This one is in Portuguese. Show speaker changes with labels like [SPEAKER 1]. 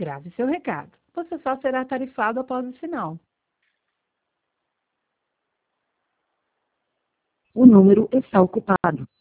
[SPEAKER 1] Grave seu recado. Você só será tarifado após o sinal.
[SPEAKER 2] O número está ocupado.